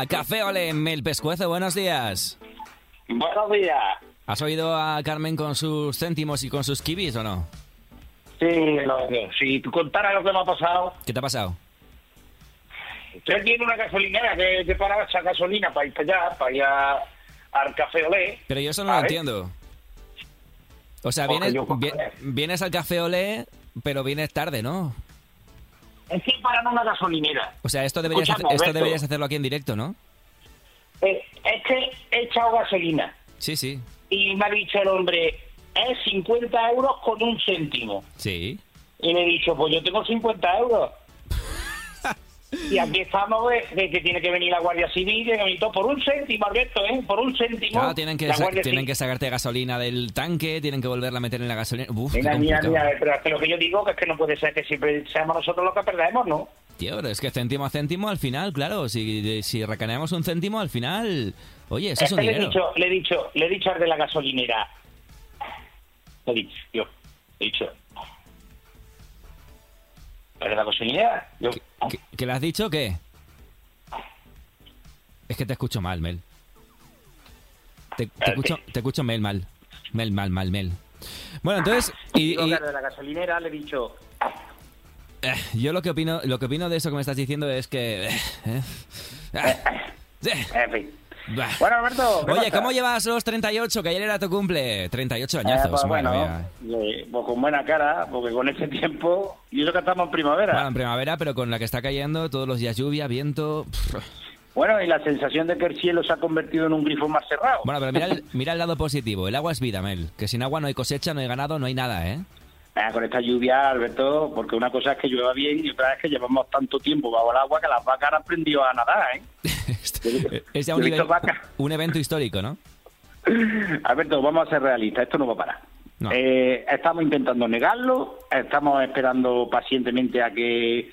Café Olé, Mel Pescuezo, buenos días. Buenos días. ¿Has oído a Carmen con sus céntimos y con sus kibis o no? Sí, si tú contaras lo que me ha pasado. ¿Qué te ha pasado? Usted tiene una gasolinera que para echar gasolina para ir al Café Olé. Pero yo eso no lo entiendo. O sea, vienes al Café Olé, pero vienes tarde, ¿no? Es que paran una gasolinera. O sea, esto deberías hacerlo aquí en directo, ¿no? Es que he echado gasolina. Sí. Y me ha dicho el hombre, es 50 euros con un céntimo. Sí. Y le he dicho, pues yo tengo 50 euros. Y aquí estamos de que tiene que venir la Guardia Civil y todo por un céntimo, Alberto, por un céntimo. Claro, tienen que sacarte gasolina del tanque, tienen que volverla a meter en la gasolina. Uf, mira, pero es que lo que yo digo que es que no puede ser que siempre seamos nosotros los que perdemos, ¿no? Tío, pero es que céntimo a céntimo al final, claro, si recaneamos un céntimo al final, oye, eso es un dinero. Le he dicho al de la gasolinera. Le he dicho. ¿Al de la gasolinera? ¿Qué le has dicho? ¿Qué? Es que te escucho mal, Mel. Te escucho mal. Mel. Bueno, entonces... Y al de la gasolinera le he dicho... Yo lo que opino de eso que me estás diciendo es que... En fin. Bueno, Alberto... Oye, ¿cómo llevas los 38? Que ayer era tu cumple. 38 añazos. Pues con buena cara, porque con ese tiempo... Y eso que estamos en primavera. Bueno, en primavera, pero con la que está cayendo, todos los días lluvia, viento... Bueno, y la sensación de que el cielo se ha convertido en un grifo más cerrado. Bueno, pero mira el lado positivo. El agua es vida, Mel. Que sin agua no hay cosecha, no hay ganado, no hay nada, ¿eh? Con esta lluvia, Alberto, porque una cosa es que llueva bien y otra es que llevamos tanto tiempo bajo el agua que las vacas han aprendido a nadar, ¿eh? Es ya un evento histórico, ¿no? Alberto, vamos a ser realistas, esto no va a parar. No. Estamos intentando negarlo, estamos esperando pacientemente a que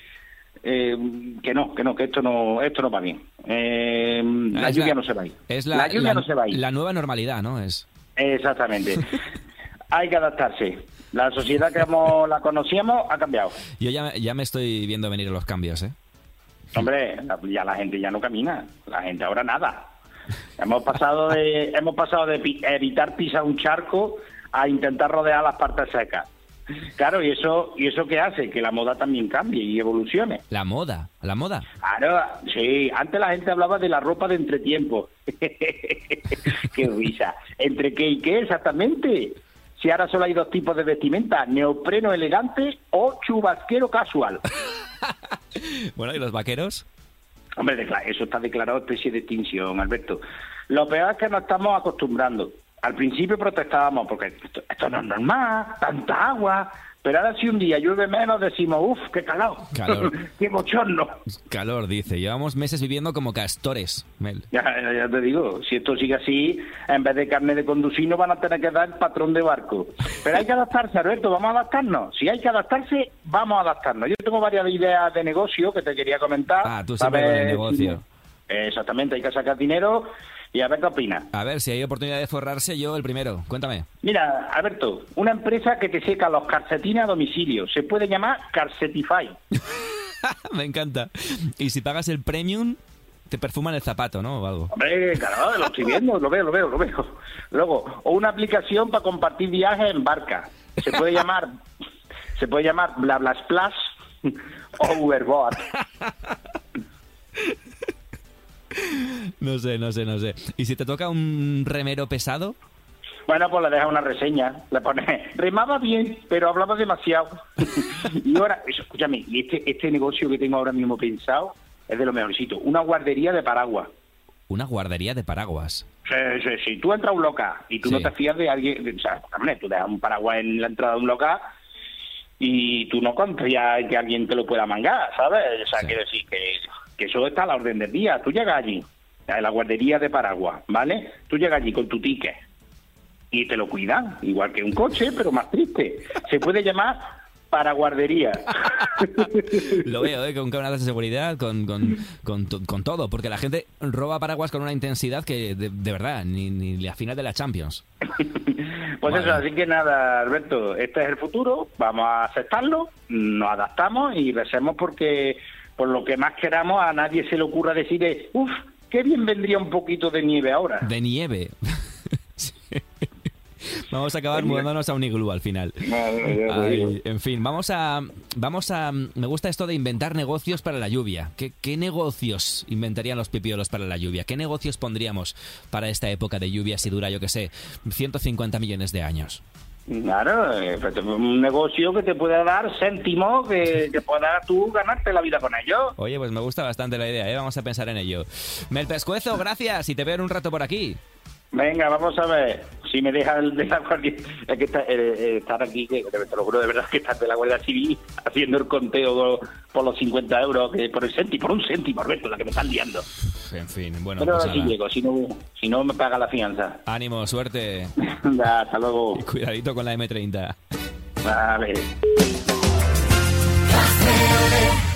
esto no va bien. La lluvia no se va a ir. La lluvia no se va a ir. La nueva normalidad, ¿no? Exactamente. Hay que adaptarse. La sociedad que la conocíamos ha cambiado. Yo ya me estoy viendo venir los cambios, ¿eh? Hombre, ya la gente ya no camina. La gente ahora nada. Hemos pasado de evitar pisar un charco a intentar rodear las partes secas. Claro, ¿y eso qué hace? Que la moda también cambie y evolucione. ¿La moda? Claro, sí. Antes la gente hablaba de la ropa de entretiempo. ¡Qué risa! ¿Entre qué y qué exactamente? Si ahora solo hay dos tipos de vestimenta, neopreno elegante o chubasquero casual. Bueno, ¿y los vaqueros? Hombre, eso está declarado especie de extinción, Alberto. Lo peor es que nos estamos acostumbrando. Al principio protestábamos porque esto no es normal, tanta agua, pero ahora si un día llueve menos decimos, ¡uf, qué calor! ¡Qué bochorno! Calor, dice. Llevamos meses viviendo como castores, Mel. Ya te digo, si esto sigue así, en vez de carne de conducir nos van a tener que dar patrón de barco. Pero hay que adaptarse, Alberto, ¿vamos a adaptarnos? Si hay que adaptarse, vamos a adaptarnos. Yo tengo varias ideas de negocio que te quería comentar. Tú siempre con el negocio. Exactamente, hay que sacar dinero y a ver qué opinas. A ver, si hay oportunidad de forrarse, yo el primero. Cuéntame. Mira, Alberto, una empresa que te seca los calcetines a domicilio. Se puede llamar Calcetify. Me encanta. Y si pagas el premium, te perfuman el zapato, ¿no? O algo. Hombre, claro, lo estoy viendo, lo veo. Luego, o una aplicación para compartir viajes en barca. Se puede llamar BlaBlaSplash o Uberboat. No sé. ¿Y si te toca un remero pesado? Bueno, pues le dejas una reseña. Le pones, remaba bien, pero hablaba demasiado. Y ahora, escúchame, y este negocio que tengo ahora mismo pensado es de lo mejorcito. Una guardería de paraguas. ¿Una guardería de paraguas? Sí. Tú entras a un local y tú no te fías de alguien. O sea, hombre, tú dejas un paraguas en la entrada de un local y tú no confías en que alguien te lo pueda mangar, ¿sabes? O sea, quiero decir que eso está a la orden del día. Tú llegas allí, a la guardería de paraguas, ¿vale? Tú llegas allí con tu ticket y te lo cuidan, igual que un coche, pero más triste. Se puede llamar paraguardería. Lo veo, con cámaras de seguridad, con todo, porque la gente roba paraguas con una intensidad que, de verdad, ni la final de la Champions. Pues vale. Eso, así que nada, Alberto, este es el futuro, vamos a aceptarlo, nos adaptamos y recemos porque por lo que más queramos a nadie se le ocurra decir, qué bien vendría un poquito de nieve ahora. De nieve. Sí. Vamos a acabar mudándonos a un iglú al final. Ay, en fin, vamos a... Me gusta esto de inventar negocios para la lluvia. ¿Qué negocios inventarían los pipiolos para la lluvia? ¿Qué negocios pondríamos para esta época de lluvia si dura, yo qué sé, 150 millones de años? Claro, un negocio que te pueda dar céntimos, que puedas tú ganarte la vida con ello. Oye, pues me gusta bastante la idea, ¿eh? Vamos a pensar en ello. Mel Pescuezo, gracias, y te veo en un rato por aquí. Venga, vamos a ver. Si me dejan cualquier... Es que estar aquí, que te lo juro de verdad, que estás de la Guardia Civil haciendo el conteo por los 50 euros, que por un céntimo, Alberto, la que me están liando. En fin, bueno, pero pues así llego, si no me paga la fianza. Ánimo, suerte. Hasta luego. Y cuidadito con la M30. Vale.